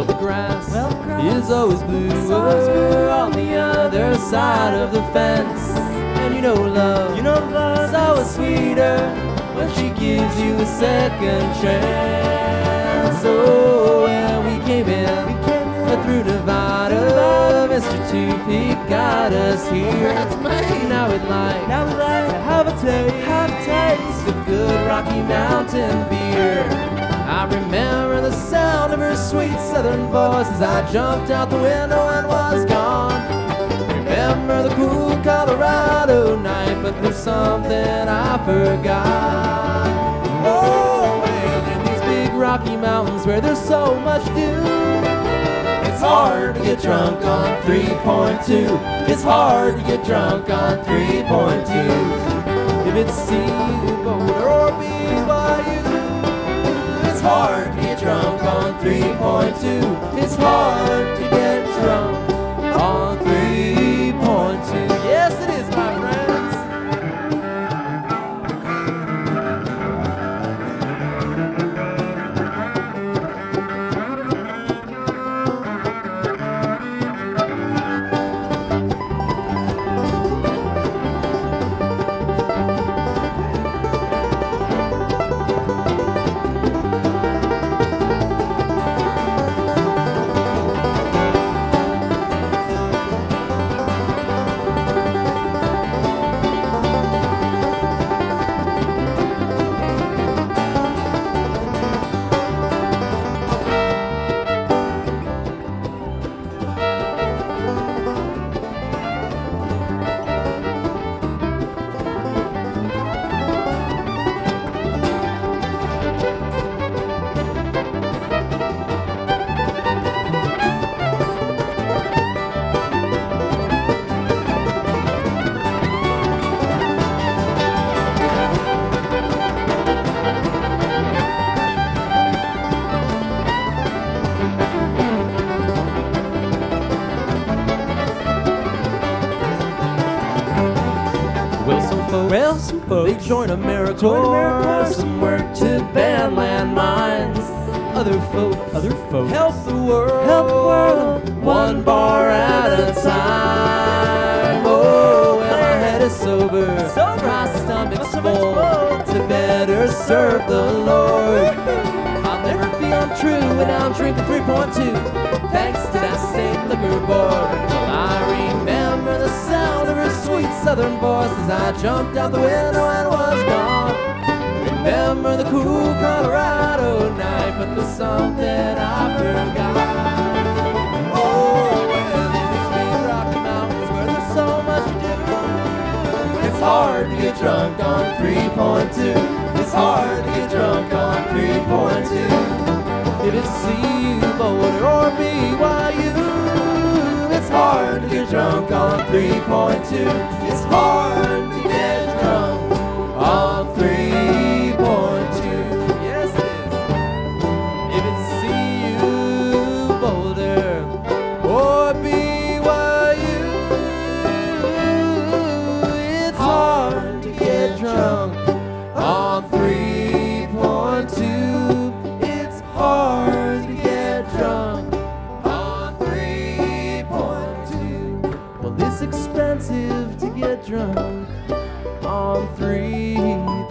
the grass is always bluer on the other side of the fence. And you know love is always sweeter when she gives you a second chance. Oh, and we came in through Nevada, Mr. Two-Peak got us here. That's me. Now we'd like to have a taste of good Rocky Mountain beer. I remember the sound of her sweet southern voice as I jumped out the window and was gone. Remember the cool Colorado night, but there's something I forgot. Oh, well, in these big Rocky Mountains where there's so much to do, it's hard to get drunk on 3.2. It's hard to get drunk on 3.2. If it's Boulder or BYU, it's hard to get drunk on 3.2. It's hard to get drunk on 3.2. Yes, it is, my friends. Well, some folks, they join AmeriCorps, some work to ban landmines. Other folks help the world, one bar at a time. Oh, well, my head is sober, my stomach's full, to better serve the Lord. I'll never be untrue, and I'm drinking 3.2, thanks to that state liquor board. Well, I remember the sound of her sweet southern voice as I jumped out the window and was gone. Remember the cool Colorado night, but there's something I forgot. Oh, well, in these big Rocky Mountains where there's so much to do, it's hard to get drunk on 3.2. It's hard to get drunk on 3.2. If it's CU, Boulder, or BYU, it's hard to get drunk on 3.2. It's hard to get drunk on 3.2. Yes, it is. If it's CU, Boulder, or BYU, it's hard to get drunk on 3.2. It's hard to get drunk on 3.2. Well, it's expensive to get drunk on 3.2.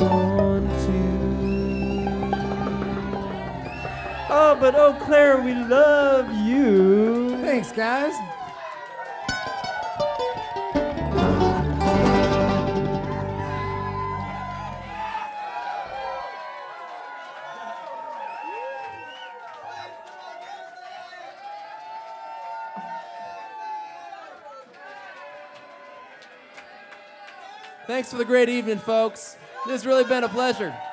Oh, but Eau Claire, we love you. Thanks, guys. Thanks for the great evening, folks. This has really been a pleasure.